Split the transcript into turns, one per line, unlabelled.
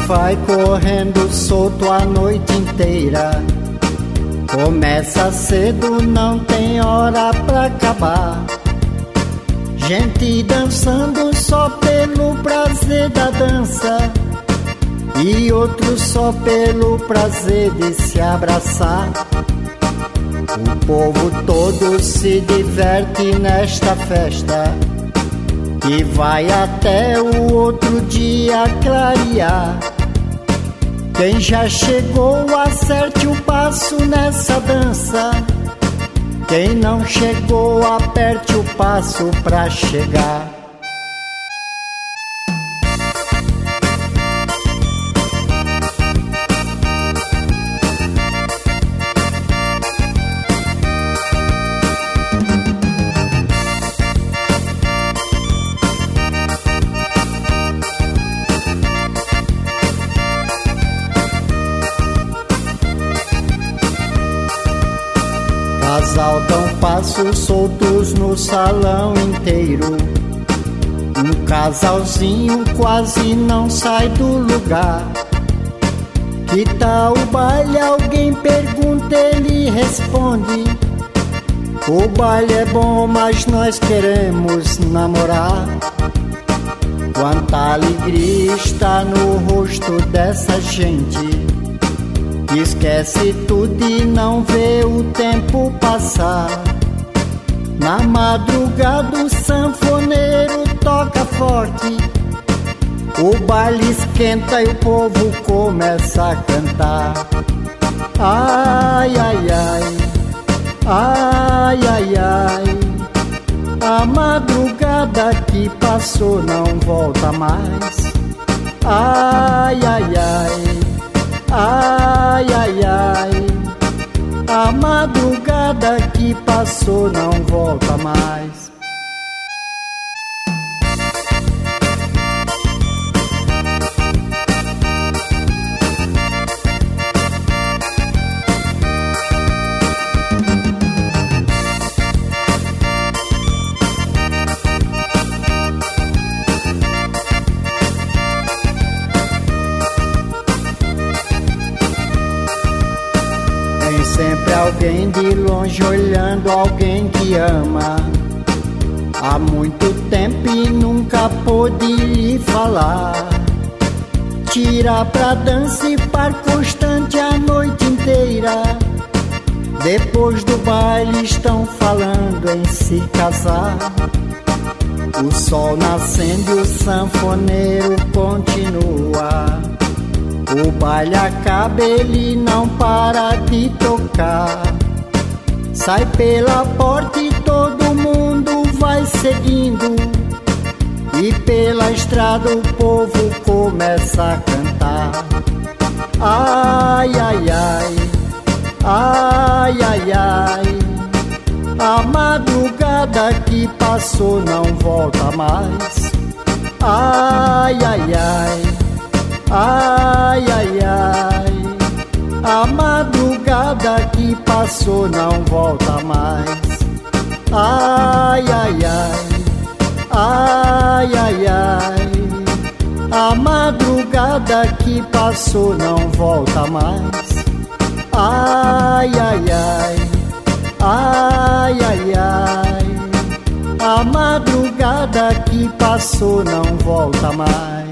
vai correndo solto a noite inteira. Começa cedo, não tem hora pra acabar. Gente dançando só pelo prazer da dança, e outros só pelo prazer de se abraçar. O povo todo se diverte nesta festa, e vai até o outro dia clarear. Quem já chegou, acerte o passo nessa dança. Quem não chegou, aperte o passo pra chegar. Casal dão passos soltos no salão inteiro. Um casalzinho quase não sai do lugar. Que tal o baile? Alguém pergunta, ele responde: o baile é bom, mas nós queremos namorar. Quanta alegria está no rosto dessa gente, esquece tudo e não vê o tempo passar. Na madrugada o sanfoneiro toca forte, o baile esquenta e o povo começa a cantar. Ai, ai, ai, ai, ai, ai, a madrugada que passou não volta mais. Ai, ai, ai, ai, ai, ai, a madrugada que passou não volta mais. Sempre alguém de longe olhando alguém que ama há muito tempo e nunca pôde lhe falar. Tira pra dança e par constante a noite inteira. Depois do baile estão falando em se casar. O sol nascendo e o sanfoneiro continua. O baile acaba, ele não para de tocar. Sai pela porta e todo mundo vai seguindo, e pela estrada o povo começa a cantar. Ai, ai, ai, ai, ai, ai, a madrugada que passou não volta mais. Ai, ai, ai, ai, ai, ai, a madrugada que passou não volta mais. Ai, ai, ai, ai, ai, ai, a madrugada que passou não volta mais. Ai, ai, ai, ai, ai, ai, a madrugada que passou não volta mais.